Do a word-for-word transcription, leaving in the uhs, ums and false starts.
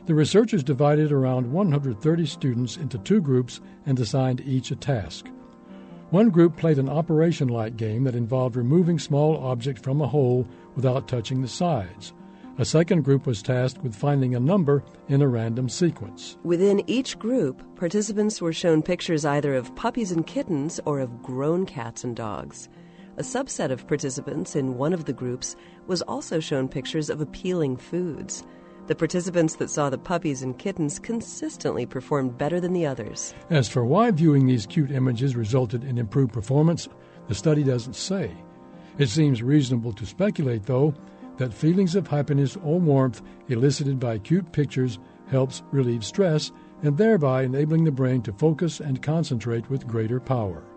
The researchers divided around one hundred thirty students into two groups and assigned each a task. One group played an operation-like game that involved removing small objects from a hole without touching the sides. A second group was tasked with finding a number in a random sequence. Within each group, participants were shown pictures either of puppies and kittens or of grown cats and dogs. A subset of participants in one of the groups was also shown pictures of appealing foods. The participants that saw the puppies and kittens consistently performed better than the others. As for why viewing these cute images resulted in improved performance, the study doesn't say. It seems reasonable to speculate, though, that feelings of happiness or warmth elicited by cute pictures helps relieve stress and thereby enabling the brain to focus and concentrate with greater power.